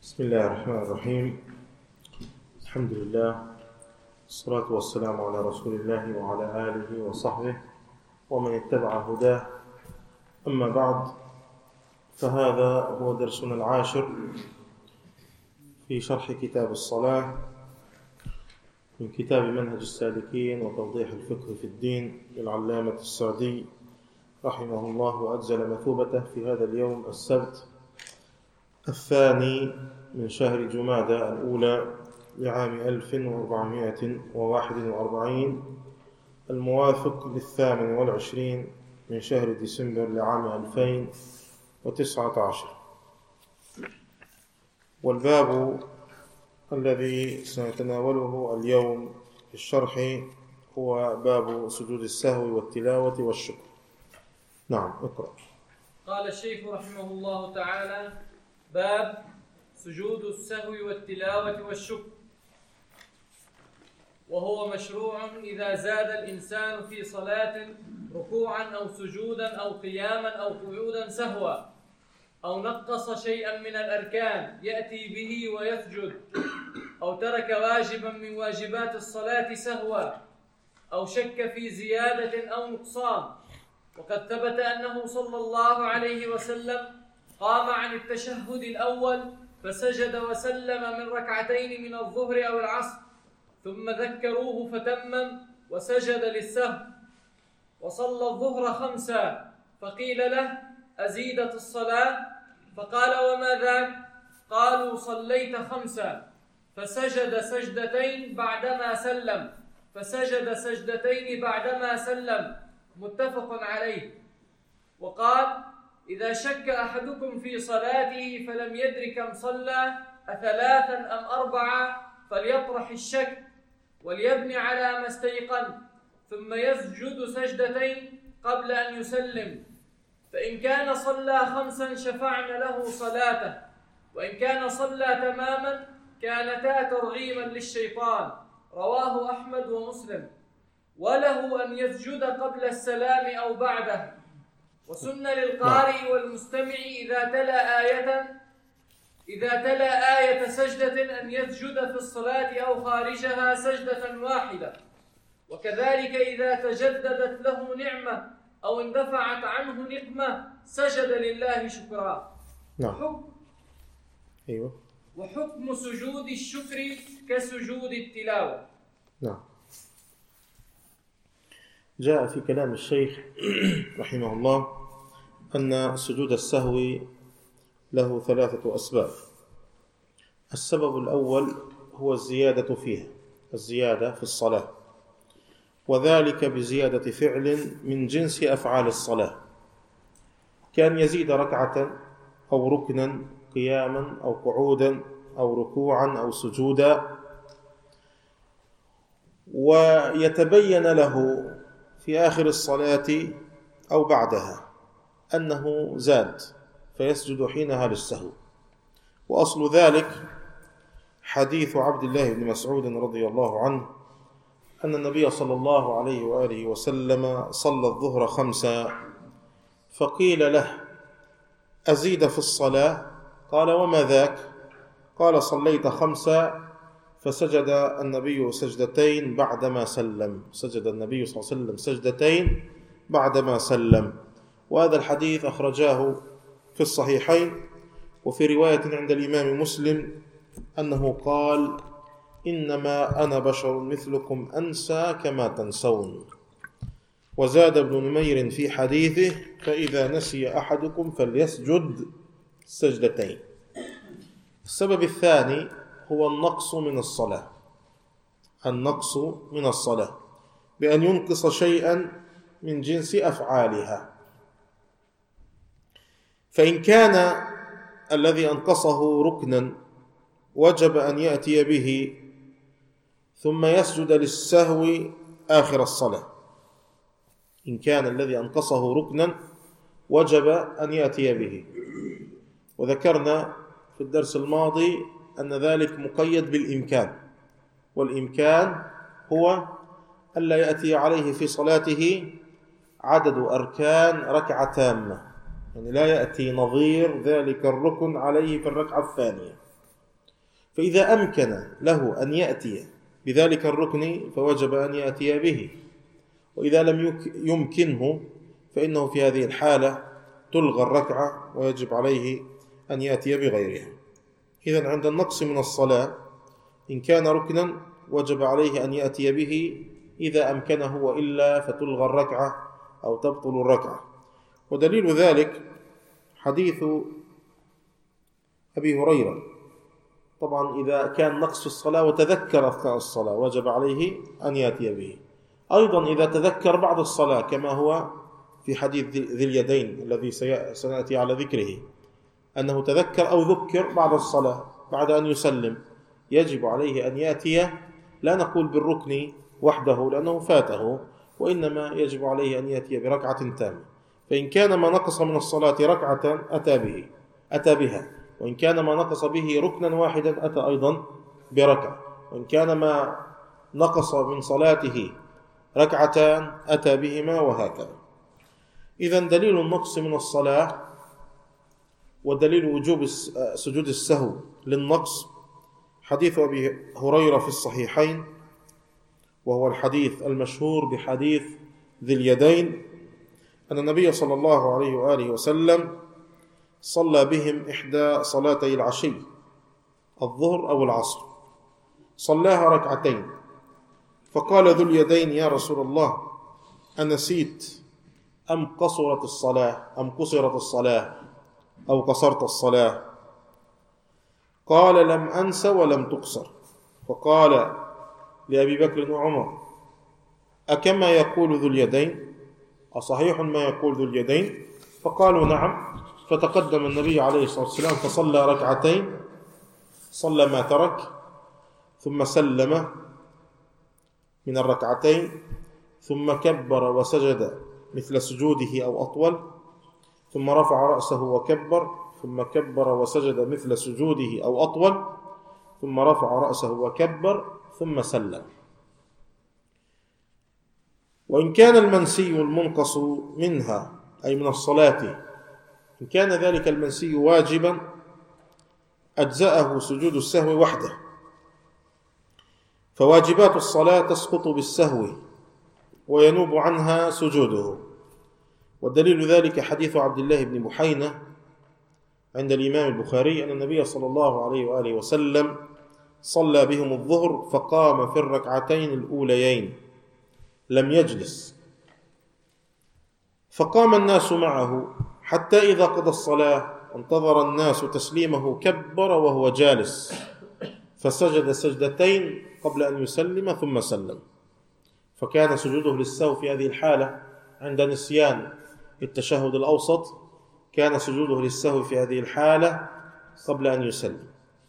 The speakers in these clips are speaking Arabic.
بسم الله الرحمن الرحيم. الحمد لله، الصلاة والسلام على رسول الله وعلى آله وصحبه ومن اتبع هداه. أما بعد، فهذا هو درسنا العاشر في شرح كتاب الصلاة من كتاب منهج السالكين وتوضيح الفقه في الدين للعلامة السعدي رحمه الله وأجزل مثوبته في هذا اليوم السبت الثاني من شهر جمادى الأولى لعام 1441 الموافق ل28 من شهر ديسمبر لعام 2019. والباب الذي سنتناوله اليوم في الشرح هو باب سجود السهو والتلاوة والشكر. نعم، اقرأ. قال الشيخ رحمه الله تعالى: باب سجود السهو والتلاوة والشكر. وهو مشروع إذا زاد الإنسان في صلاة ركوعا أو سجودا أو قياما أو قعودا سهوا، أو نقص شيئا من الأركان يأتي به ويسجد، أو ترك واجبا من واجبات الصلاة سهوا، أو شك في زيادة أو نقصان. وقد ثبت أنه صلى الله عليه وسلم قام عن التشهد الأول فسجد وسلم من ركعتين من الظهر أو العصر، ثم ذكروه فتمم وسجد للسهو. وصلى الظهر 5 فقيل له: أزيدت الصلاة؟ فقال: وما ذاك؟ قالوا: صليت 5. فسجد سجدتين بعدما سلم، فسجد سجدتين بعدما سلم، متفق عليه. وقال: إذا شك أحدكم في صلاته فلم يدر كم صلى أ3 أم 4 فليطرح الشك وليبني على ما استيقن، ثم يسجد سجدتين قبل أن يسلم. فإن كان صلى 5 شفعنا له صلاته، وإن كان صلى تماما كانتا ترغيما للشيطان. رواه أحمد ومسلم. وله أن يسجد قبل السلام أو بعده. وسن للقارئ والمستمع إذا تلا آية سجدة أن يسجد في الصلاة أو خارجها سجدة واحدة. وكذلك إذا تجددت له نعمة أو اندفعت عنه نقمة سجد لله شكرا. نعم. وحكم سجود الشكر كسجود التلاوة. نعم. جاء في كلام الشيخ رحمه الله أن سجود السهو له 3 أسباب. السبب الأول هو الزيادة فيها، الزيادة في الصلاة، وذلك بزيادة فعل من جنس أفعال الصلاة، كان يزيد ركعة أو ركنا، قياما أو قعودا أو ركوعا أو سجودا، ويتبين له في آخر الصلاة أو بعدها أنه زاد فيسجد حينها للسهو. وأصل ذلك حديث عبد الله بن مسعود رضي الله عنه أن النبي صلى الله عليه وآله وسلم صلى الظهر 5 فقيل له: أزيد في الصلاة؟ قال: وما ذاك؟ قال: صليت 5. فسجد النبي سجدتين بعدما سلم، سجد النبي صلى الله عليه وسلم سجدتين بعدما سلم. وهذا الحديث أخرجاه في الصحيحين. وفي رواية عند الإمام مسلم أنه قال: إنما أنا بشر مثلكم أنسى كما تنسون. وزاد ابن نمير في حديثه: فإذا نسي أحدكم فليسجد سجدتين. السبب الثاني هو النقص من الصلاة، النقص من الصلاة بأن ينقص شيئا من جنس أفعالها. فإن كان الذي أنقصه ركنا وجب أن يأتي به ثم يسجد للسهو آخر الصلاة. إن كان الذي أنقصه ركنا وجب أن يأتي به، وذكرنا في الدرس الماضي أن ذلك مقيد بالإمكان، والإمكان هو ألا يأتي عليه في صلاته عدد أركان ركعة تامة، يعني لا يأتي نظير ذلك الركن عليه في الركعة الثانية، فإذا أمكن له أن يأتي بذلك الركن فوجب أن يأتي به، وإذا لم يمكنه فإنه في هذه الحالة تلغى الركعة ويجب عليه أن يأتي بغيرها. إذن عند النقص من الصلاة إن كان ركنا وجب عليه أن يأتي به إذا أمكنه، وإلا فتلغى الركعة أو تبطل الركعة. ودليل ذلك حديث أبي هريرة. طبعا إذا كان نقص في الصلاة وتذكر أثناء الصلاة وجب عليه أن يأتي به. أيضا إذا تذكر بعد الصلاة كما هو في حديث ذي اليدين الذي سنأتي على ذكره، أنه تذكر أو ذكر بعد الصلاة بعد أن يسلم، يجب عليه أن يأتي، لا نقول بالركن وحده لأنه فاته، وإنما يجب عليه أن يأتي بركعة تامة. فإن كان ما نقص من الصلاة ركعة أتى بها، وإن كان ما نقص به ركنا واحدا أتى أيضا بركعة، وإن كان ما نقص من صلاته ركعتان أتى بهما، وهكذا. إذن دليل النقص من الصلاة ودليل وجوب سجود السهو للنقص حديث أبي هريرة في الصحيحين، وهو الحديث المشهور بحديث ذي اليدين، أن النبي صلى الله عليه وآله وسلم صلى بهم إحدى صلاتي العشي، الظهر أو العصر، صلاها ركعتين، فقال ذو اليدين: يا رسول الله، أنسيت أم قصرت الصلاة أو قصرت الصلاة؟ قال: لم أنس ولم تقصر. فقال لأبي بكر وعمر: أكما يقول ذو اليدين؟ أصحيح ما يقول ذو اليدين؟ فقالوا: نعم. فتقدم النبي عليه الصلاة والسلام فصلى ركعتين، صلى ما ترك، ثم سلم من الركعتين، ثم كبر وسجد مثل سجوده أو أطول، ثم رفع رأسه وكبر، ثم كبر وسجد مثل سجوده أو أطول، ثم رفع رأسه وكبر، ثم سلم. وإن كان المنسي المنقص منها أي من الصلاة، إن كان ذلك المنسي واجبا أجزأه سجود السهو وحده، فواجبات الصلاة تسقط بالسهو وينوب عنها سجوده. والدليل ذلك حديث عبد الله بن بحينة عند الإمام البخاري أن النبي صلى الله عليه وآله وسلم صلى بهم الظهر فقام في الركعتين الأوليين لم يجلس، فقام الناس معه حتى إذا قضى الصلاة انتظر الناس تسليمه كبر وهو جالس، فسجد سجدتين قبل أن يسلم ثم سلم. فكان سجوده للسهو في هذه الحالة عند نسيان التشهد الأوسط، كان سجوده للسهو في هذه الحالة قبل أن يسلم.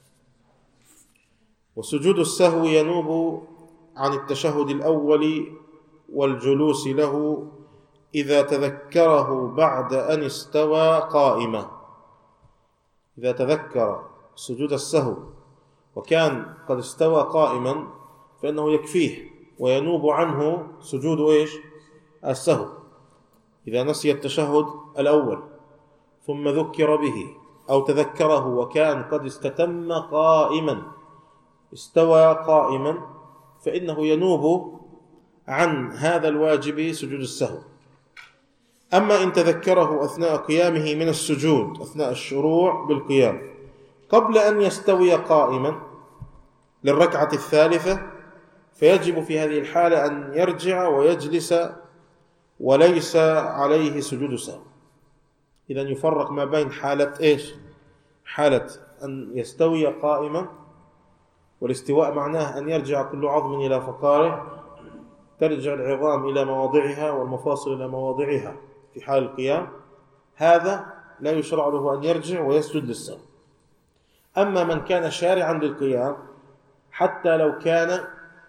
وسجود السهو ينوب عن التشهد الأول والجلوس له إذا تذكره بعد أن استوى قائما. إذا تذكر سجود السهو وكان قد استوى قائما فإنه يكفيه وينوب عنه سجود السهو. إذا نسي التشهد الأول ثم ذكر به أو تذكره وكان قد استتم قائما، استوى قائما، فإنه ينوب عن هذا الواجب سجود السهو. أما إن تذكره أثناء قيامه من السجود، أثناء الشروع بالقيام قبل أن يستوي قائما للركعة الثالثة، فيجب في هذه الحالة أن يرجع ويجلس وليس عليه سجود سهو. إذن يفرق ما بين حالة حالة أن يستوي قائما، والاستواء معناه أن يرجع كل عظم إلى فقاره، ترجع العظام إلى مواضعها والمفاصل إلى مواضعها في حال القيام، هذا لا يشرع له أن يرجع ويسجد للسهو. أما من كان شارعا للقيام حتى لو كان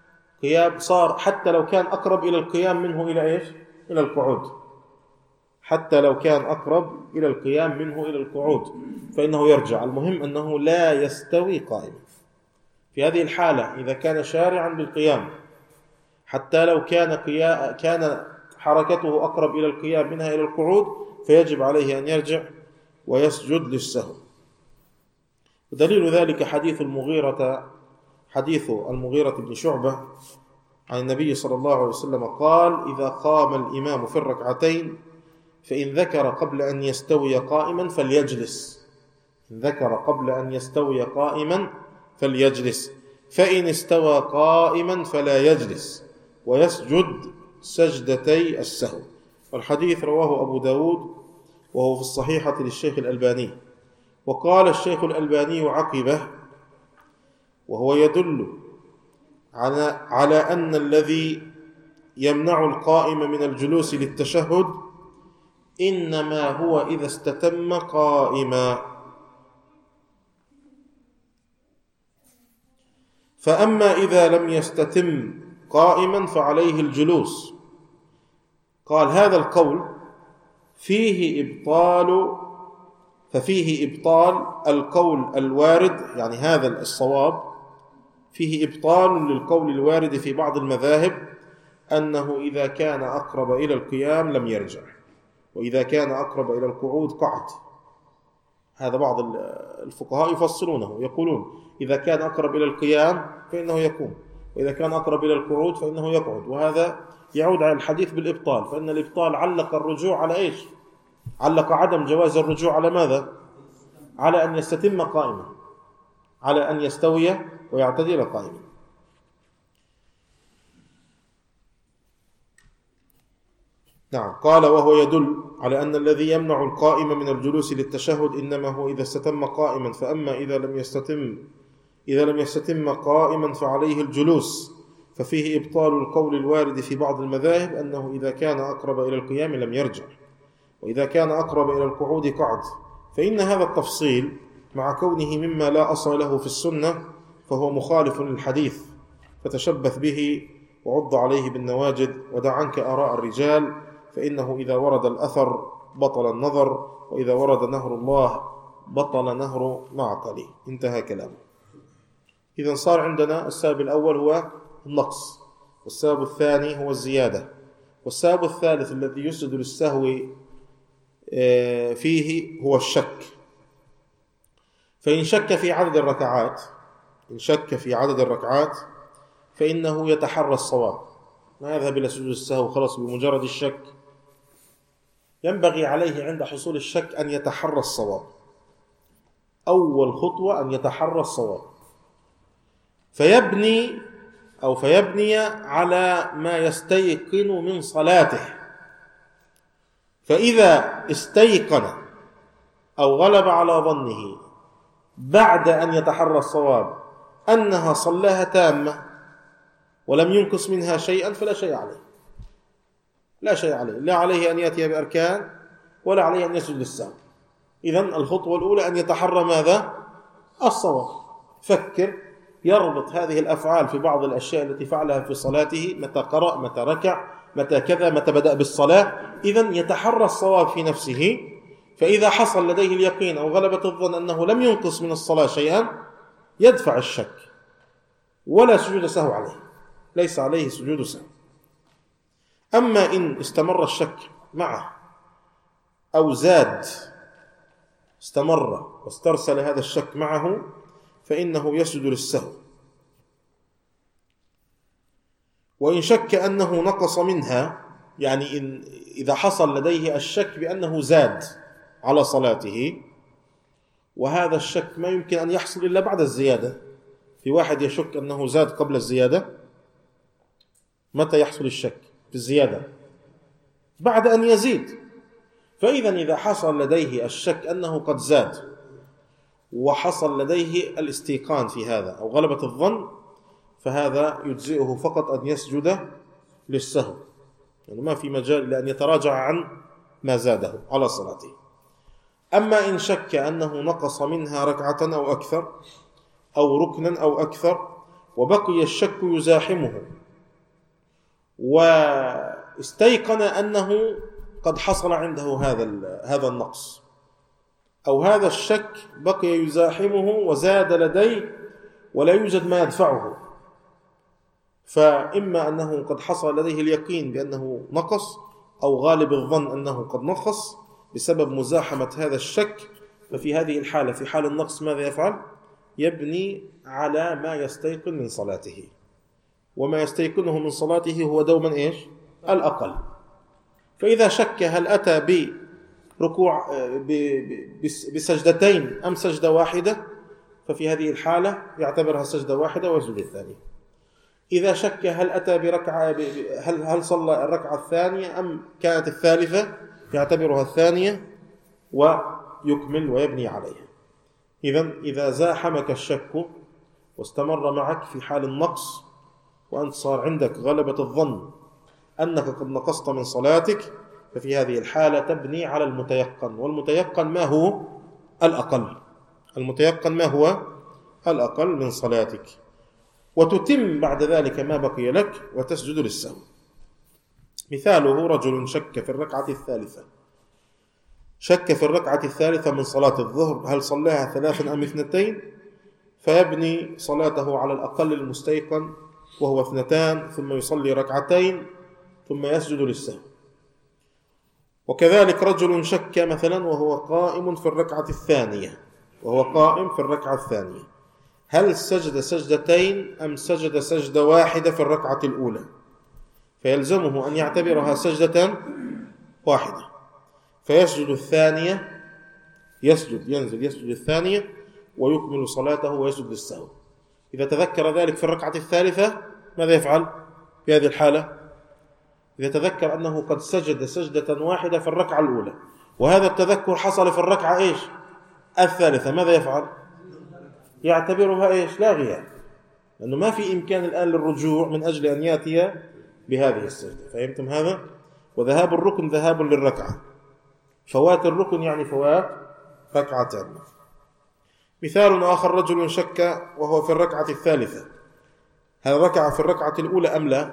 أقرب إلى القيام منه إلى القعود، حتى لو كان أقرب إلى القيام منه إلى القعود فإنه يرجع. المهم أنه لا يستوي قائما. في هذه الحالة إذا كان شارعا بالقيام حتى لو كان حركته أقرب إلى القيام منها إلى القعود، فيجب عليه أن يرجع ويسجد للسهو. ودليل ذلك حديث المغيرة بن شعبة عن النبي صلى الله عليه وسلم قال: إذا قام الإمام في الركعتين فإن ذكر قبل أن يستوي قائما فليجلس، إن ذكر قبل أن يستوي قائما فليجلس، فإن استوى قائما فلا يجلس ويسجد سجدتي السهو. والحديث رواه أبو داود وهو في الصحيحة للشيخ الألباني. وقال الشيخ الألباني عقبه: وهو يدل على أن الذي يمنع القائم من الجلوس للتشهد إنما هو إذا استتم قائما، فأما إذا لم يستتم قائما فعليه الجلوس. قال: هذا القول فيه إبطال القول الوارد، يعني هذا الصواب فيه إبطال للقول الوارد في بعض المذاهب أنه إذا كان أقرب إلى القيام لم يرجع، وإذا كان أقرب إلى القعود قعد. هذا بعض الفقهاء يفصلونه، يقولون إذا كان أقرب إلى القيام فإنه يقوم، وإذا كان أقرب إلى القعود فإنه يقعد. وهذا يعود على الحديث بالإبطال، فإن الإبطال علق الرجوع على إيش؟ علق عدم جواز الرجوع على ماذا؟ على أن يستتم قائما، على أن يستوي ويعتدل قائما. نعم. قال: وهو يدل على أن الذي يمنع القائم من الجلوس للتشهد إنما هو إذا استتم قائما، فأما إذا لم يستتم قائما فعليه الجلوس. ففيه إبطال القول الوارد في بعض المذاهب أنه إذا كان أقرب إلى القيام لم يرجع، وإذا كان أقرب إلى القعود قعد. فإن هذا التفصيل مع كونه مما لا أصل له في السنة فهو مخالف للحديث، فتشبث به وعض عليه بالنواجد، ودع عنك آراء الرجال، فإنه إذا ورد الأثر بطل النظر، وإذا ورد نهر الله بطل نهر معقله. انتهى كلامه. إذن صار عندنا السبب الأول هو النقص، والسبب الثاني هو الزيادة، والسبب الثالث الذي يسجد للسهو فيه هو الشك. فإن شك في عدد الركعات فإنه يتحرى الصواب، ما يذهب إلى سجود السهو خلاص بمجرد الشك. ينبغي عليه عند حصول الشك أن يتحرى الصواب. أول خطوة أن يتحرى الصواب، فيبني على ما يستيقن من صلاته. فإذا استيقن أو غلب على ظنه بعد أن يتحرى الصواب أنها صلاها تامة ولم ينقص منها شيئا فلا شيء عليه، لا عليه أن يأتي بأركان ولا عليه أن يسجد للسهو. إذن الخطوة الأولى أن يتحرى ماذا؟ الصواب. فكر، يربط هذه الأفعال في بعض الأشياء التي فعلها في صلاته، متى قرأ، متى ركع، متى كذا، متى بدأ بالصلاة. إذن يتحرى الصواب في نفسه، فإذا حصل لديه اليقين أو غلبة الظن أنه لم ينقص من الصلاة شيئا يدفع الشك، ولا سجود سهو عليه، ليس عليه سجود سهو. أما إن استمر الشك معه أو زاد، استمر واسترسل هذا الشك معه، فإنه يسجد للسهو. وإن شك أنه نقص منها، يعني إذا حصل لديه الشك بأنه زاد على صلاته، وهذا الشك ما يمكن أن يحصل إلا بعد الزيادة. في واحد يشك أنه زاد قبل الزيادة، متى يحصل الشك في الزيادة؟ بعد أن يزيد. فإذا إذا حصل لديه الشك أنه قد زاد وحصل لديه الاستيقان في هذا أو غلبة الظن، فهذا يجزئه فقط أن يسجد للسهو، يعني ما في مجال لأن يتراجع عن ما زاده على صلاته. أما إن شك أنه نقص منها ركعة أو أكثر أو ركنا أو أكثر، وبقي الشك يزاحمه، واستيقن أنه قد حصل عنده هذا النقص، أو هذا الشك بقي يزاحمه وزاد لديه ولا يوجد ما يدفعه، فإما أنه قد حصل لديه اليقين بأنه نقص، أو غالب الظن أنه قد نقص بسبب مزاحمة هذا الشك. ففي هذه الحالة، في حال النقص، ماذا يفعل؟ يبني على ما يستيقن من صلاته، وما يستيقنه من صلاته هو دوما إيش؟ الأقل. فإذا شك هل أتى بركوع بسجدتين أم سجدة واحدة، ففي هذه الحالة يعتبرها سجدة واحدة ويسجد الثانية. إذا شك هل أتى بركعة، هل صلى الركعة الثانية أم كانت الثالثة، يعتبرها الثانية ويكمل ويبني عليها. إذا زاحمك الشك واستمر معك في حال النقص، وأنت صار عندك غلبة الظن أنك قد نقصت من صلاتك، ففي هذه الحالة تبني على المتيقن. والمتيقن ما هو الأقل، المتيقن ما هو الأقل من صلاتك، وتتم بعد ذلك ما بقي لك وتسجد للسهو. مثاله رجل شك في الركعة الثالثة، شك في الركعة الثالثة من صلاة الظهر هل صلاها 3 أم 2، فيبني صلاته على الأقل المستيقن وهو 2، ثم يصلي 2 ثم يسجد للسهو. وكذلك رجل شك مثلا وهو قائم في الركعة الثانية، هل سجد 2 أم سجد سجدة واحدة في الركعة الأولى، فيلزمه أن يعتبرها سجدة واحدة، فيسجد الثانية، ينزل يسجد الثانية ويكمل صلاته ويسجد للسهو. إذا تذكر ذلك في الركعة الثالثة ماذا يفعل في هذه الحالة؟ إذا تذكر أنه قد سجد سجدة واحدة في الركعة الأولى، وهذا التذكر حصل في الركعة الثالثة، ماذا يفعل؟ يعتبرها لاغية، لأنه ما في إمكان الآن للرجوع من أجل أن يأتي بهذه السجدة. فهمتم هذا؟ وذهاب الركن ذهاب للركعة، فوات الركن يعني فوات ركعتان. مثال آخر رجل شك وهو في الركعة الثالثة هل ركع في الركعة الأولى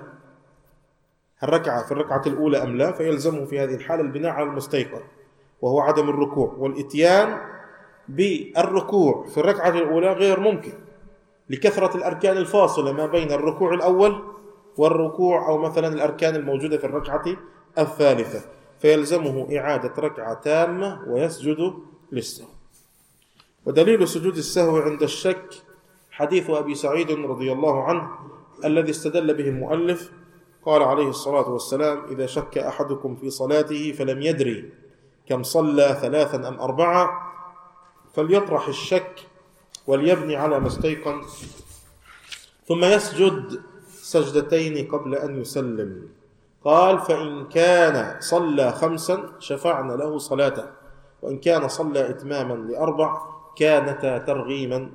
أم لا، فيلزمه في هذه الحالة البناء على المستيقن وهو عدم الركوع، والإتيان بالركوع في الركعة الأولى غير ممكن لكثرة الأركان الفاصلة ما بين الركوع الأول والركوع، أو مثلا الأركان الموجودة في الركعة الثالثة، فيلزمه إعادة ركعة تامة ويسجد للسهو. ودليل سجود السهو عند الشك حديث أبي سعيد رضي الله عنه الذي استدل به المؤلف، قال عليه الصلاة والسلام: إذا شك أحدكم في صلاته فلم يدري كم صلى 3 أم 4 فليطرح الشك وليبني على ما استيقن، ثم يسجد 2 قبل أن يسلم. قال: فإن كان صلى 5 شفعنا له صلاته، وإن كان صلى إتماما ل4 كانتا ترغيما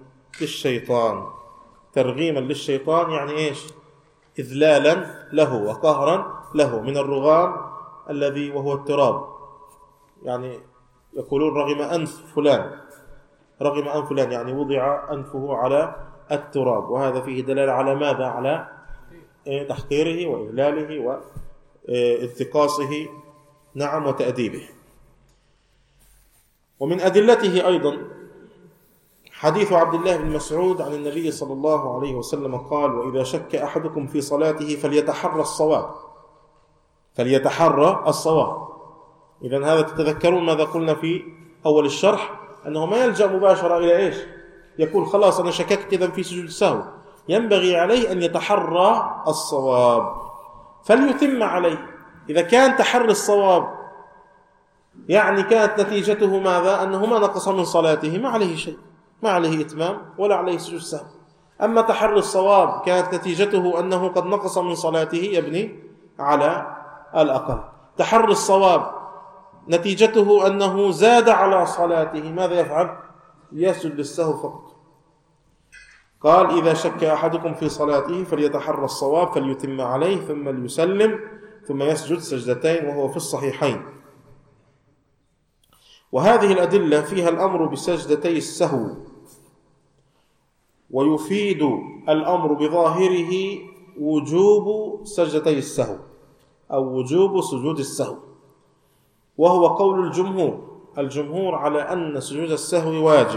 للشيطان. يعني إذلالا له وقهرا له، من الرغام الذي وهو التراب، يعني يقولون رغم أنف فلان يعني وضع أنفه على التراب، وهذا فيه دلالة على ماذا؟ على تحقيره وإذلاله وانتقاصه، نعم، وتأديبه. ومن أدلته أيضا حديث عبد الله بن مسعود عن النبي صلى الله عليه وسلم قال: وإذا شك أحدكم في صلاته فليتحرى الصواب. إذن هذا تتذكرون ماذا قلنا في أول الشرح، أنه ما يلجأ مباشرة إلى يقول خلاص أنا شككت إذن في سجود السهو، ينبغي عليه أن يتحرى الصواب فليتم عليه. إذا كان تحري الصواب يعني كانت نتيجته ماذا؟ أنه ما نقص من صلاته، ما عليه شيء، ما عليه إتمام ولا عليه سجود السهو. أما تحري الصواب كانت نتيجته أنه قد نقص من صلاته، يبني على الأقل. تحري الصواب نتيجته أنه زاد على صلاته، ماذا يفعل؟ يسجد للسهو فقط. قال: إذا شك أحدكم في صلاته فليتحرى الصواب فليتم عليه ثم ليسلم ثم يسجد 2 وهو في الصحيحين. وهذه الأدلة فيها الأمر بسجدتي السهو، ويفيد الأمر بظاهره وجوب سجدتي السهو أو وجوب سجود السهو، وهو قول الجمهور على أن سجود السهو واجب.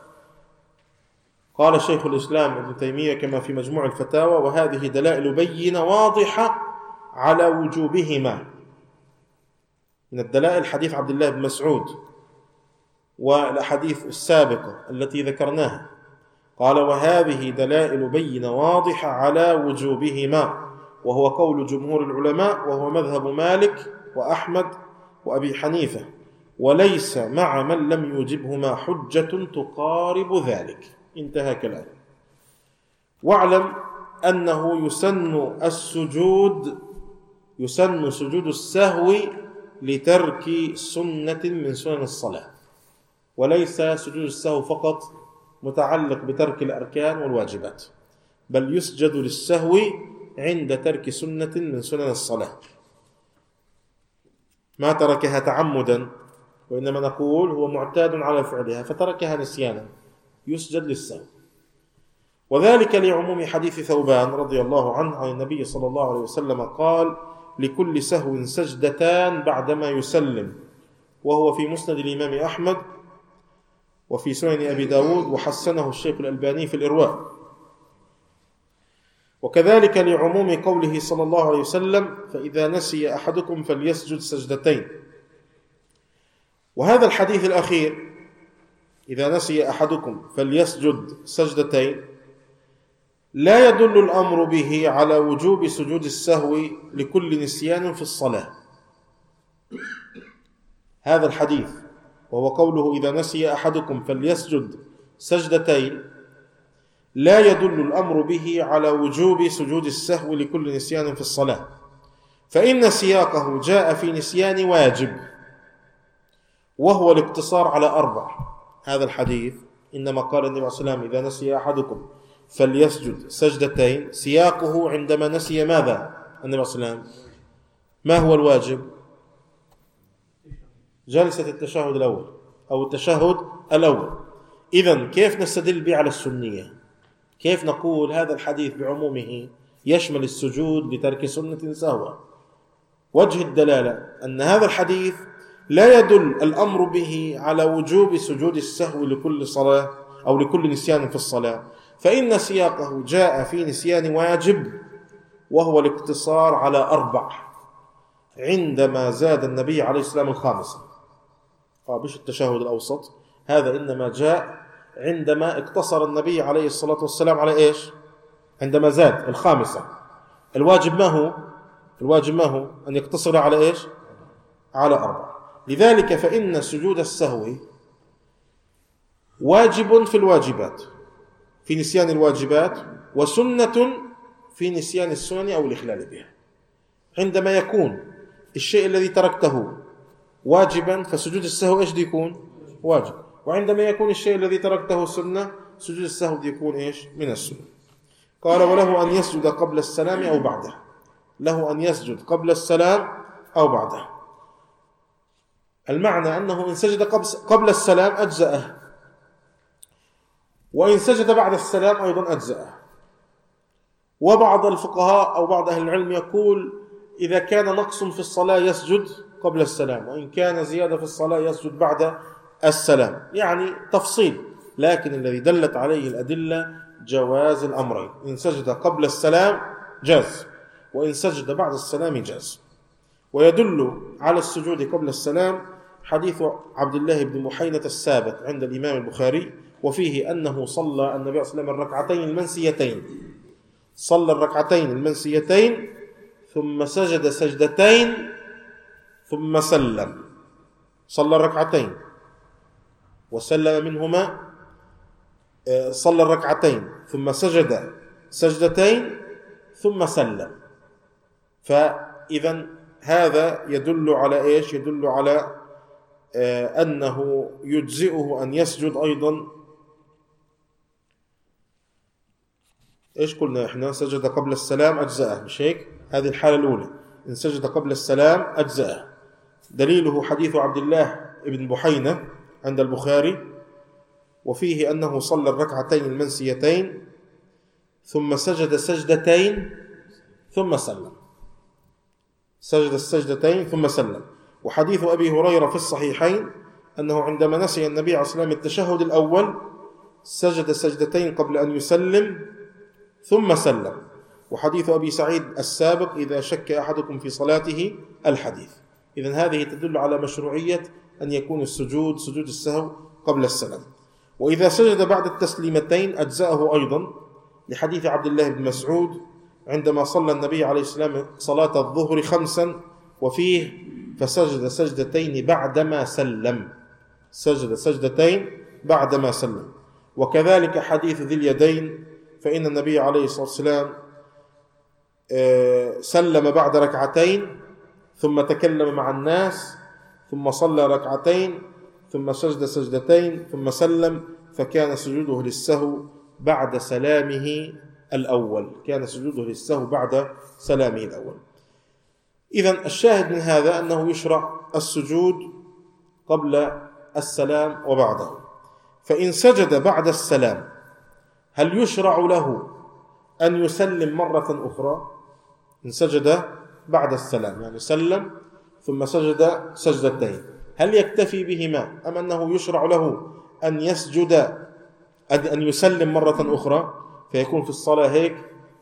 قال شيخ الإسلام ابن تيمية كما في مجموع الفتاوى: وهذه دلائل بينة واضحة على وجوبهما. من الدلائل حديث عبد الله بن مسعود والأحاديث السابقة التي ذكرناها، قال: وهذه دلائل بينة واضحة على وجوبهما، وهو قول جمهور العلماء، وهو مذهب مالك وأحمد وأبي حنيفة، وليس مع من لم يوجبهما حجة تقارب ذلك. انتهى كلامه. واعلم أنه يسن سجود السهو لترك سنة من سنن الصلاة، وليس سجود السهو فقط متعلق بترك الأركان والواجبات، بل يسجد للسهو عند ترك سنة من سنن الصلاة، ما تركها تعمدا، وإنما نقول هو معتاد على فعلها فتركها نسيانا، يسجد للسهو. وذلك لعموم حديث ثوبان رضي الله عنه عن النبي صلى الله عليه وسلم قال: لكل سهو سجدتان بعدما يسلم، وهو في مسند الإمام أحمد وفي سنن أبي داود، وحسنه الشيخ الألباني في الإرواء. وكذلك لعموم قوله صلى الله عليه وسلم: فإذا نسي أحدكم فليسجد سجدتين. وهذا الحديث الأخير: إذا نسي أحدكم فليسجد سجدتين، لا يدل الأمر به على وجوب سجود السهو لكل نسيان في الصلاة. هذا الحديث وهو قوله: إذا نسي أحدكم فليسجد سجدتين، لا يدل الأمر به على وجوب سجود السهو لكل نسيان في الصلاة، فإن سياقه جاء في نسيان واجب، وهو الاقتصار على 4. هذا الحديث إنما قال النبي صلى الله عليه وسلم: إذا نسي أحدكم فليسجد سجدتين، سياقه عندما نسي ماذا؟ النبي صلى الله عليه وسلم ما هو الواجب؟ جلسة التشهد الأول أو التشهد الأول. إذن كيف نستدل به على السنية؟ كيف نقول هذا الحديث بعمومه يشمل السجود لترك سنة سهوا؟ وجه الدلالة أن هذا الحديث لا يدل الأمر به على وجوب سجود السهو لكل صلاة أو لكل نسيان في الصلاة، فإن سياقه جاء في نسيان واجب، وهو الاقتصار على 4 عندما زاد النبي عليه السلام الخامسة. مش التشهد الأوسط، هذا إنما جاء عندما اقتصر النبي عليه الصلاة والسلام على إيش؟ عندما زاد الخامسة. الواجب ما هو أن يقتصر على إيش؟ على 4. لذلك فإن سجود السهو واجب في الواجبات، في نسيان الواجبات، وسنة في نسيان السنن أو الإخلال بها. عندما يكون الشيء الذي تركته واجبا فسجود السهو إيش دي يكون؟ واجب. وعندما يكون الشيء الذي تركته سنة، سجود السهو دي يكون إيش؟ من السنة. قال: وله أن يسجد قبل السلام أو بعده. له أن يسجد قبل السلام أو بعده. المعنى أنه إن سجد قبل السلام أجزأه، وإن سجد بعد السلام أيضا أجزأه. وبعض الفقهاء أو بعض أهل العلم يقول: إذا كان نقص في الصلاة يسجد قبل السلام، وإن كان زيادة في الصلاة يسجد بعد السلام، يعني تفصيل. لكن الذي دلت عليه الأدلة جواز الأمرين، إن سجد قبل السلام جاز، وإن سجد بعد السلام جاز. ويدل على السجود قبل السلام حديث عبد الله بن محينة السابق عند الإمام البخاري، وفيه أنه صلى النبي صلى الله عليه وسلم الركعتين المنسيتين، صلى الركعتين المنسيتين ثم سجد سجدتين ثم سلم. صلى الركعتين وسلم منهما، صلى الركعتين ثم سجد سجدتين ثم سلم. فإذا هذا يدل على إيش؟ يدل على أنه يجزئه أن يسجد أيضا. إيش قلنا إحنا؟ سجد قبل السلام أجزأه، مش هيك؟ هذه الحالة الأولى، إن سجد قبل السلام أجزأه. دليله حديث عبد الله بن بحينة عند البخاري، وفيه أنه صلى الركعتين المنسيتين ثم سجد سجدتين ثم سلم، سجد السجدتين ثم سلم. وحديث أبي هريرة في الصحيحين أنه عندما نسي النبي عليه الصلاة والسلام التشهد الأول سجد سجدتين قبل أن يسلم ثم سلم. وحديث أبي سعيد السابق: إذا شك أحدكم في صلاته، الحديث. إذن هذه تدل على مشروعية أن يكون السجود سجود السهو قبل السلام. وإذا سجد بعد التسليمتين أجزأه أيضا، لحديث عبد الله بن مسعود عندما صلى النبي عليه السلام صلاة الظهر 5 وفيه فسجد سجدتين بعدما سلم، سجد سجدتين بعدما سلم. وكذلك حديث ذي اليدين، فإن النبي عليه الصلاة والسلام سلم بعد ركعتين ثم تكلم مع الناس ثم صلى ركعتين ثم سجد سجدتين ثم سلم، فكان سجوده للسهو بعد سلامه الأول، كان سجوده للسهو بعد سلامه الأول. إذن الشاهد من هذا أنه يشرع السجود قبل السلام وبعده. فإن سجد بعد السلام هل يشرع له أن يسلم مرة أخرى؟ إن سجد بعد السلام يعني سلم ثم سجد سجدتين، هل يكتفي بهما أم أنه يشرع له أن يسجد أن يسلم مرة أخرى، فيكون في الصلاة هيك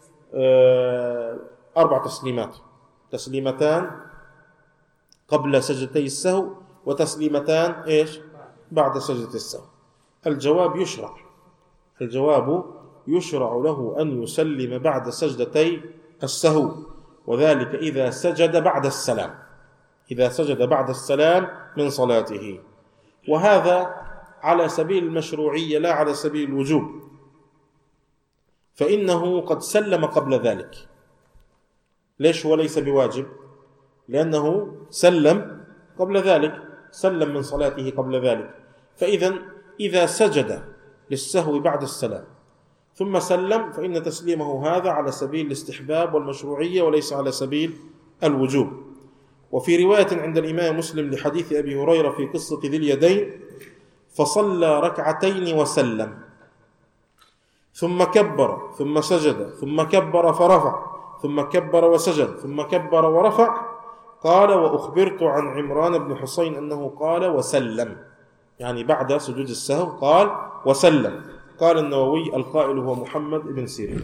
4 تسليمات، تسليمتان قبل سجدتي السهو وتسليمتان إيش بعد سجدة السهو؟ الجواب يشرع، الجواب يشرع له أن يسلم بعد سجدتي السهو، وذلك إذا سجد بعد السلام، إذا سجد بعد السلام من صلاته، وهذا على سبيل المشروعية لا على سبيل الوجوب، فإنه قد سلم قبل ذلك. ليش هو ليس بواجب؟ لأنه سلم قبل ذلك، سلم من صلاته قبل ذلك. إذا سجد للسهو بعد السلام ثم سلم فإن تسليمه هذا على سبيل الاستحباب والمشروعية وليس على سبيل الوجوب. وفي رواية عند الإمام مسلم لحديث أبي هريرة في قصة ذي اليدين فصلى ركعتين وسلم ثم كبر ثم سجد ثم كبر فرفع ثم كبر وسجد ثم كبر ورفع، قال وأخبرت عن عمران بن حسين أنه قال وسلم، يعني بعد سجود السهو قال وسلم. قال النووي القائل هو محمد بن سيرين.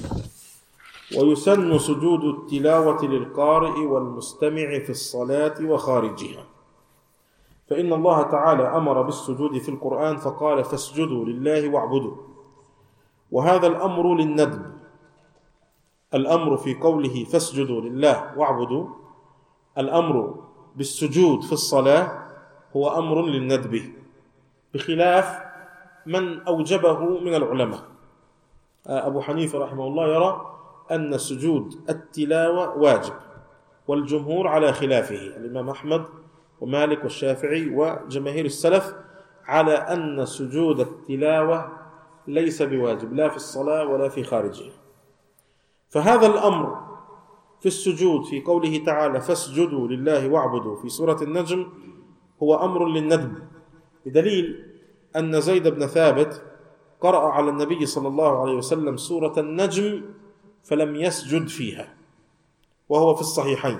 ويسن سجود التلاوة للقارئ والمستمع في الصلاة وخارجها، فإن الله تعالى أمر بالسجود في القرآن فقال فاسجدوا لله واعبدوا، وهذا الأمر للندب، الأمر في قوله فاسجدوا لله واعبدوا، الأمر بالسجود في الصلاة هو أمر للندب، بخلاف من أوجبه من العلماء. أبو حنيفة رحمه الله يرى أن سجود التلاوة واجب، والجمهور على خلافه، الإمام أحمد ومالك والشافعي وجماهير السلف على أن سجود التلاوة ليس بواجب لا في الصلاة ولا في خارجها. فهذا الأمر في السجود في قوله تعالى فاسجدوا لله واعبدوا في سورة النجم هو أمر للندب، بدليل أن زيد بن ثابت قرأ على النبي صلى الله عليه وسلم سورة النجم فلم يسجد فيها، وهو في الصحيحين.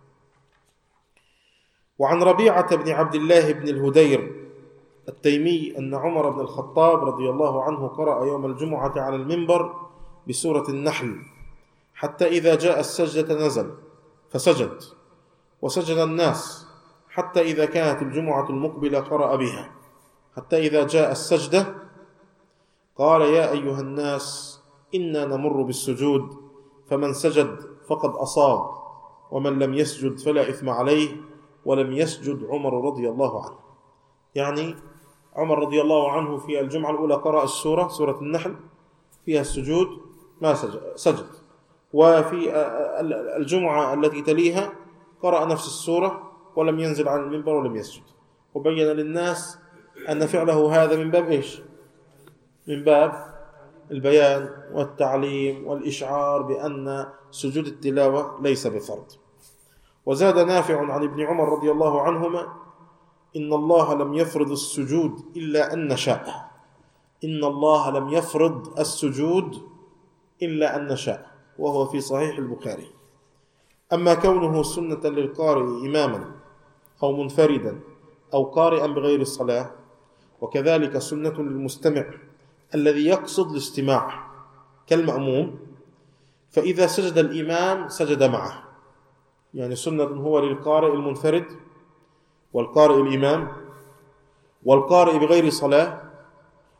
وعن ربيعة بن عبد الله بن الهدير التيمي أن عمر بن الخطاب رضي الله عنه قرأ يوم الجمعة على المنبر بسورة النحل حتى إذا جاء السجدة نزل فسجد، وسجد الناس حتى إذا كانت الجمعة المقبلة قرأ بها، حتى إذا جاء السجدة قال يا أيها الناس إنا نمر بالسجود فمن سجد فقد أصاب ومن لم يسجد فلا إثم عليه، ولم يسجد عمر رضي الله عنه. يعني عمر رضي الله عنه في الجمعة الأولى قرأ السورة سورة النحل فيها السجود ما سجد، وفي الجمعة التي تليها قرأ نفس السورة ولم ينزل عن المنبر ولم يسجد، وبين للناس أن فعله هذا من باب إيش؟ من باب البيان والتعليم والإشعار بأن سجود التلاوة ليس بفرض. وزاد نافع عن ابن عمر رضي الله عنهما إن الله لم يفرض السجود إلا أن نشاء، إن الله لم يفرض السجود إلا أن نشاء، وهو في صحيح البخاري. أما كونه سنة للقارئ إماما أو منفردا أو قارئا بغير الصلاة، وكذلك سنة للمستمع الذي يقصد الاستماع كالمأموم، فإذا سجد الإمام سجد معه، يعني سنة هو للقارئ المنفرد والقارئ الإمام والقارئ بغير صلاة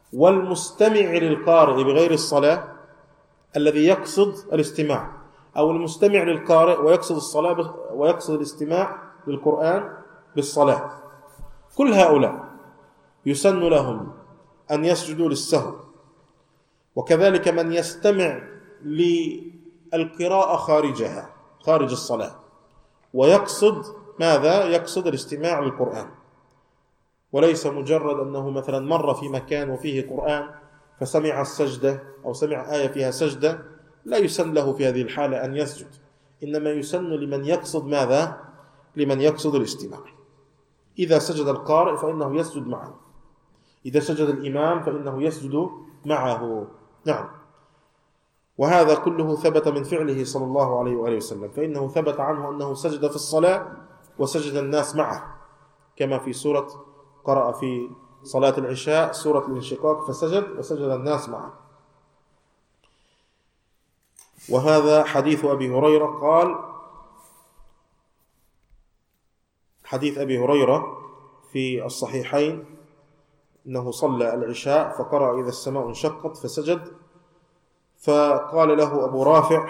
والمستمع للقارئ بغير الصلاة الذي يقصد الاستماع، أو المستمع للقارئ ويقصد الصلاة ويقصد الاستماع للقرآن بالصلاة، كل هؤلاء يسن لهم أن يسجدوا للسهو. وكذلك من يستمع للقراءة خارجها، خارج الصلاة، ويقصد ماذا؟ يقصد الاستماع للقرآن، وليس مجرد أنه مثلا مر في مكان وفيه قرآن فسمع السجدة أو سمع آية فيها سجدة، لا يسن له في هذه الحالة أن يسجد، إنما يسن لمن يقصد ماذا؟ لمن يقصد الاستماع. إذا سجد القارئ فإنه يسجد معه، إذا سجد الإمام فإنه يسجد معه. نعم. وهذا كله ثبت من فعله صلى الله عليه وآله وسلم، فإنه ثبت عنه أنه سجد في الصلاة وسجد الناس معه، كما في سورة قرأ في صلاة العشاء سورة الانشقاق فسجد وسجد الناس معه. وهذا حديث أبي هريرة قال، حديث أبي هريرة في الصحيحين أنه صلى العشاء فقرأ إذا السماء انشقت فسجد، فقال له أبو رافع: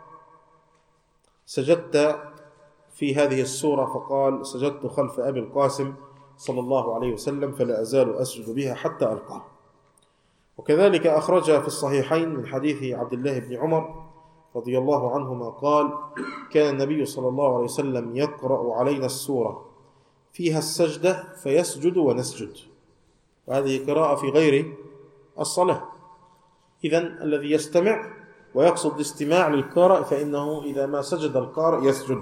سجدت في هذه السورة؟ فقال: سجدت خلف أبي القاسم صلى الله عليه وسلم فلا أزال أسجد بها حتى ألقاه. وكذلك أخرج في الصحيحين من حديث عبد الله بن عمر رضي الله عنهما قال: كان النبي صلى الله عليه وسلم يقرأ علينا السورة فيها السجدة فيسجد ونسجد، وهذه قراءة في غير الصلاة. إذن الذي يستمع ويقصد الاستماع للقارئ فإنه إذا ما سجد القارئ يسجد.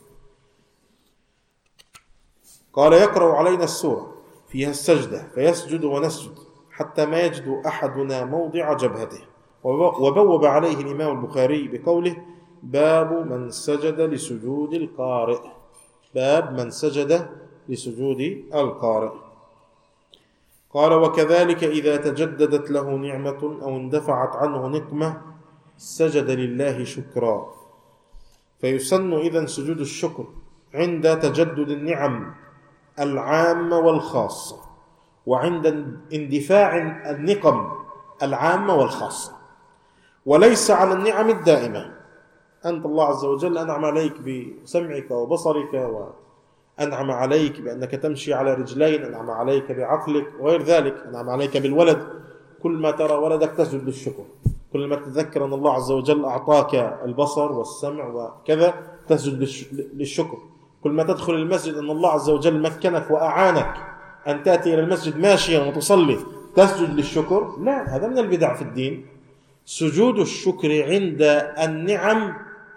قال: يقرأ علينا السورة فيها السجدة فيسجد ونسجد حتى ما يجد أحدنا موضع جبهته. وبوب عليه الإمام البخاري بقوله: باب من سجد لسجود القارئ، باب من سجد لسجود القارئ. قال: وكذلك إذا تجددت له نعمة أو اندفعت عنه نقمة سجد لله شكرا. فيسن إذن سجود الشكر عند تجدد النعم العامة والخاصة، وعند اندفاع النقم العامة والخاصة، وليس على النعم الدائمة. أنت الله عز وجل أنعم عليك بسمعك وبصرك، وأنعم عليك بأنك تمشي على رجلين، أنعم عليك بعقلك وغير ذلك، أنعم عليك بالولد. كل ما ترى ولدك تسجد للشكر، كل ما تتذكر أن الله عز وجل أعطاك البصر والسمع وكذا تسجد للشكر. كل ما تدخل المسجد أن الله عز وجل مكنك وأعانك أن تأتي إلى المسجد ماشيا وتصلي تسجد للشكر. لا، هذا من البدع في الدين. سجود الشكر عند النعم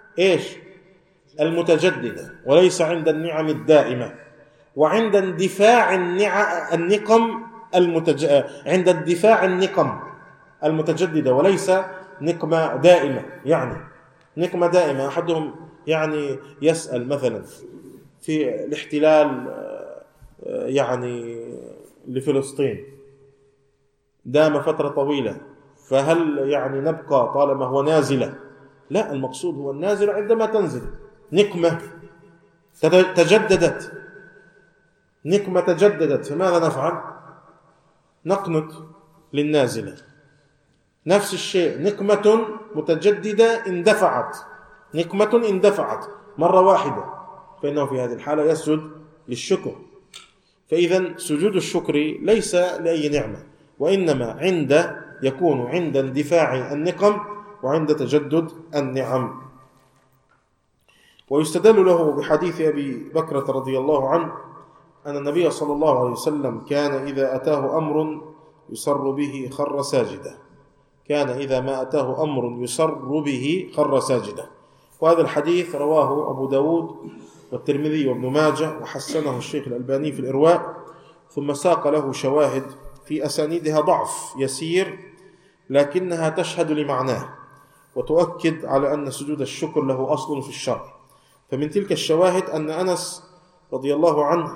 المتجددة، وليس عند النعم الدائمة، وعند اندفاع النقم عند اندفاع النقم المتجددة، وليس نقمة دائمة. يعني نقمة دائمة أحدهم يعني يسأل مثلا في الاحتلال يعني لفلسطين دام فترة طويلة، فهل يعني نبقى طالما هو نازلة؟ لا، المقصود هو النازل عندما تنزل نقمة تجددت، نقمة تجددت، فماذا نفعل؟ نقنط للنازلة. نفس الشيء، نقمة متجددة اندفعت، نقمة اندفعت مرة واحدة، فإنه في هذه الحالة يسجد للشكر. فإذا سجود الشكر ليس لأي نعمة، وإنما يكون عند اندفاع النقم وعند تجدد النعم. ويستدل له بحديث أبي بكرة رضي الله عنه أن النبي صلى الله عليه وسلم كان إذا أتاه أمر يسر به خر ساجدا، كان إذا ما أتاه أمر يسر به خر ساجدا. وهذا الحديث رواه أبو داود والترمذي وابن ماجه، وحسنه الشيخ الألباني في الإرواء، ثم ساق له شواهد في أسانيدها ضعف يسير، لكنها تشهد لمعناه وتؤكد على أن سجود الشكر له أصل في الشرع. فمن تلك الشواهد أن أنس رضي الله عنه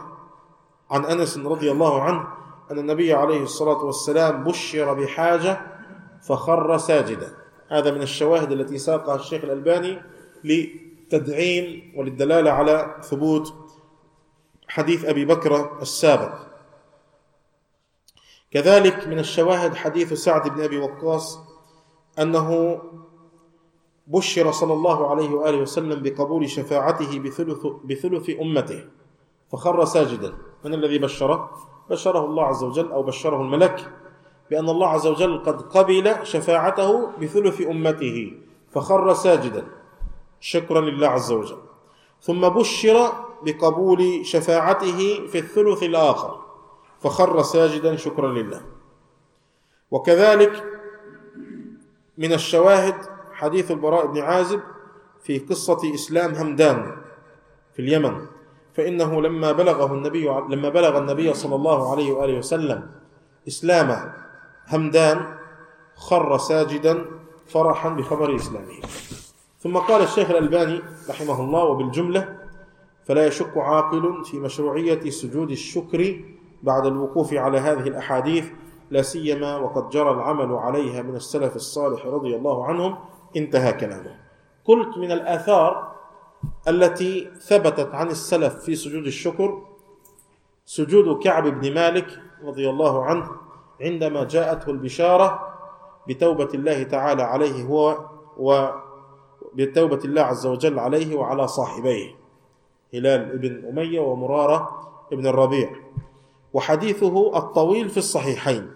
أن النبي عليه الصلاة والسلام بشر بحاجة فخر ساجدا. هذا من الشواهد التي ساقها الشيخ الألباني لتدعيم وللدلالة على ثبوت حديث أبي بكر السابق. كذلك من الشواهد حديث سعد بن أبي وقاص أنه بشر صلى الله عليه وآله وسلم بقبول شفاعته بثلث أمته فخر ساجدا. من الذي بشره؟ بشره الله عز وجل أو بشره الملك بأن الله عز وجل قد قبل شفاعته بثلث أمته فخر ساجدا شكرا لله عز وجل. ثم بشر بقبول شفاعته في الثلث الآخر فخر ساجدا شكرا لله. وكذلك من الشواهد حديث البراء بن عازب في قصة إسلام همدان في اليمن، فإنه لما بلغ النبي صلى الله عليه وآله وسلم إسلام همدان خر ساجدا فرحا بخبر إسلامه. ثم قال الشيخ الألباني رحمه الله: وبالجملة فلا يشك عاقل في مشروعية سجود الشكر بعد الوقوف على هذه الأحاديث، لا سيما وقد جرى العمل عليها من السلف الصالح رضي الله عنهم. انتهى كلامه. قلت من الآثار التي ثبتت عن السلف في سجود الشكر سجود كعب بن مالك رضي الله عنه عندما جاءته البشارة بتوبة الله تعالى عليه هو وبتوبة الله عز وجل عليه وعلى صاحبيه هلال بن أمية ومرارة بن الربيع، وحديثه الطويل في الصحيحين،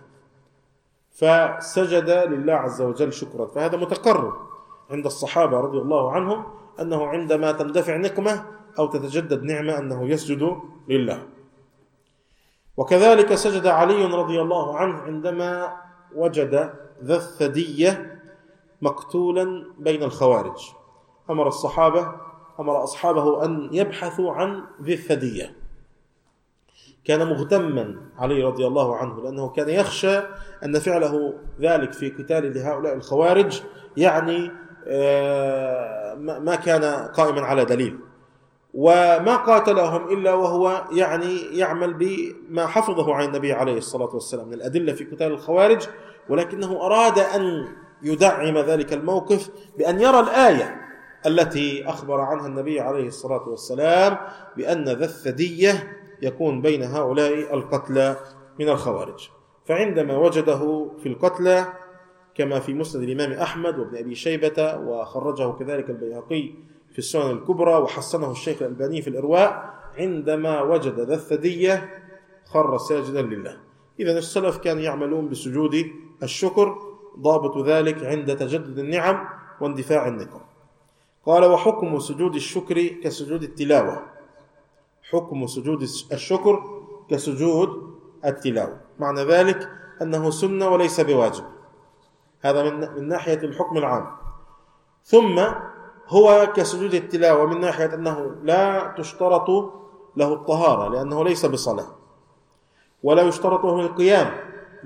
فسجد لله عز وجل شكرا. فهذا متقرر عند الصحابة رضي الله عنهم أنه عندما تندفع نقمة أو تتجدد نعمة أنه يسجد لله. وكذلك سجد علي رضي الله عنه عندما وجد ذا الثدية مقتولا بين الخوارج، أمر أصحابه أن يبحثوا عن ذي الثدية. كان مغتما علي رضي الله عنه لأنه كان يخشى أن فعله ذلك في قتال لهؤلاء الخوارج يعني ما كان قائما على دليل، وما قاتلهم إلا وهو يعني يعمل بما حفظه عن النبي عليه الصلاة والسلام من الأدلة في قتال الخوارج، ولكنه أراد أن يدعم ذلك الموقف بأن يرى الآية التي أخبر عنها النبي عليه الصلاة والسلام بأن ذا الثدية يكون بين هؤلاء القتلى من الخوارج. فعندما وجده في القتلى كما في مسند الإمام أحمد وابن أبي شيبة وخرجه كذلك البيهقي في السنن الكبرى وحسنه الشيخ الألباني في الإرواء، عندما وجد ذا الثدية خر ساجدا لله. إذن السلف كانوا يعملون بسجود الشكر، ضابط ذلك عند تجدد النعم واندفاع النقم. قال: وحكم سجود الشكر كسجود التلاوة. حكم سجود الشكر كسجود التلاوة، معنى ذلك أنه سنة وليس بواجب، هذا من ناحية الحكم العام. ثم هو كسجود التلاوة من ناحية أنه لا تشترط له الطهارة لأنه ليس بصلاة، ولا يشترط له القيام،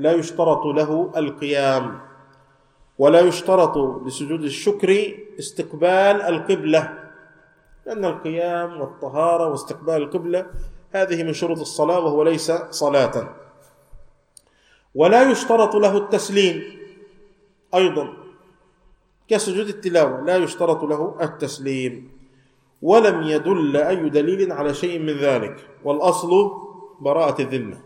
ولا يشترط لسجود الشكر استقبال القبلة، لأن القيام والطهارة واستقبال القبلة هذه من شروط الصلاة وهو ليس صلاة. ولا يشترط له التسليم أيضا كسجود التلاوة، لا يشترط له التسليم، ولم يدل أي دليل على شيء من ذلك، والأصل براءة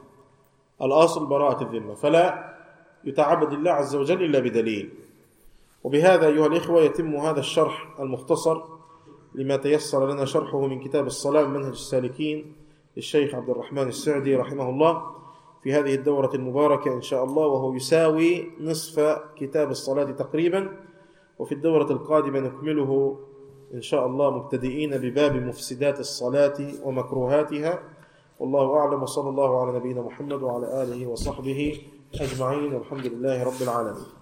الذمة، فلا يتعبد الله عز وجل إلا بدليل. وبهذا أيها الإخوة يتم هذا الشرح المختصر لما تيسر لنا شرحه من كتاب الصلاة من منهج السالكين للشيخ عبد الرحمن السعدي رحمه الله في هذه الدورة المباركة إن شاء الله، وهو يساوي نصف كتاب الصلاة تقريبا. وفي الدورة القادمة نكمله إن شاء الله مبتدئين بباب مفسدات الصلاة ومكروهاتها. والله أعلم، وصلى الله على نبينا محمد وعلى آله وصحبه أجمعين، والحمد لله رب العالمين.